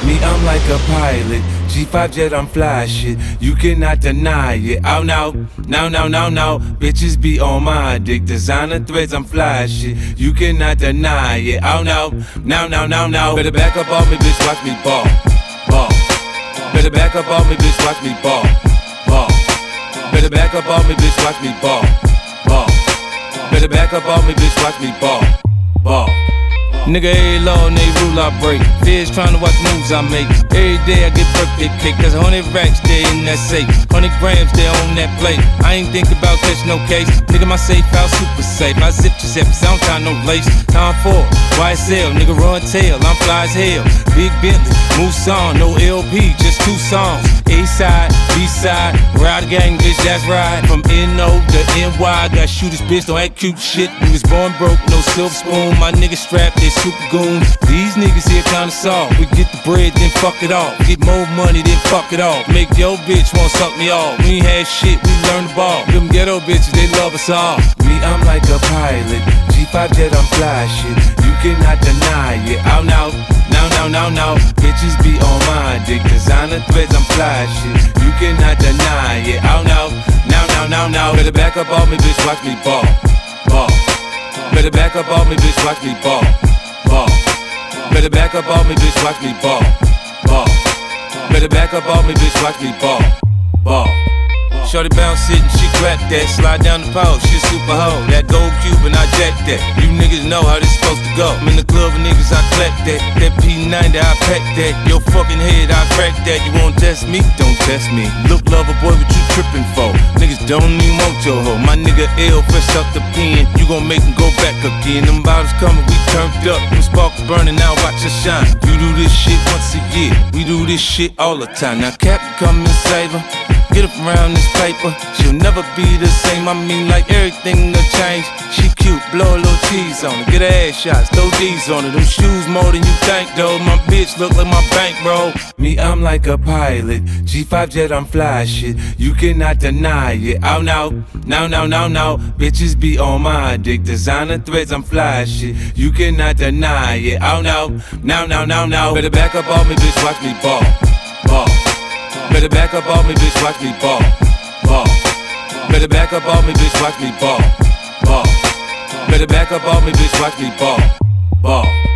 Me, I'm like a pilot. G5 jet, I'm fly shit. You cannot deny it. Oh no, no, no, no, no. Bitches be on my dick. Designer threads, I'm fly shit. You cannot deny it. Oh no, no, no, no, no. Better back up off me, bitch. Watch me ball, ball. Better back up off me, bitch. Watch me ball, ball. Better back up off me, bitch. Watch me ball, ball. Better back up off me, bitch. Watch me ball, ball. Nigga, every law and every rule I break. Feds tryna watch moves I make. Every day I get birthday cake. There's 100 racks there in that safe. 100 grams there on that plate. I ain't think about catch no case. Nigga, my safe out super safe. I zip Giuseppe, I don't tie no lace. Time for YSL, nigga run tail. I'm fly as hell. Big Bentley, Mousson, no LP, just 2 songs. A side, B side, ride gang, bitch, that's right. From NO to NY, got shooters, bitch, don't act cute shit. We was born broke, no silver spoon. My niggas strapped, they super goons. These niggas here kinda soft. We get the bread, then fuck it off. Get more money, then fuck it off. Make your bitch wanna suck me off. We ain't had shit, we learned the ball. Them ghetto bitches, they love us all. Me, I'm like a pilot. G5 jet, I'm fly shit. You cannot deny it. Oh no, no, no, no, no. Bitches be on my dick. Designer threads, I'm fly shit. You cannot deny it. Oh no, no, no, no, no. Better back up off me, bitch. Watch me ball, ball. Better back up off me, bitch. Watch me ball, ball. Better back up off me, bitch. Watch me ball, ball. Better back up off me, bitch. Watch me ball, ball. Shorty bounce it and she crack that. Slide down the pole, she a super hoe. That gold cube and I jack that. You niggas know how this supposed to go. I'm in the club with niggas, I clap that. That P90, I pack that. Your fucking head, I crack that. You won't test me? Don't test me. Look, lover boy, what you trippin' for? Niggas don't even want your hoe. My nigga L fresh up the pen. You gon' make him go back again. Them bottles coming, we turned up. Them sparks burning, now watch us shine. You do this shit once a year. We do this shit all the time. Now Captain come and save her. Get up around this paper, she'll never be the same. I mean, like everything will change. She cute, blow a little cheese on her. Get her ass shots, throw D's on her. Them shoes more than you think, though. My bitch look like my bankroll. Me, I'm like a pilot. G5 jet, I'm fly shit. You cannot deny it. Oh no, no, no, no, no. Bitches be on my dick. Designer threads, I'm fly shit. You cannot deny it. Oh no, no, no, no, no. Better back up off me, bitch. Watch me ball, ball. Better back up off me, bitch, watch me ball, ball. Better back up off me, bitch, watch me ball, ball. Better back up off me, bitch, watch me ball, ball.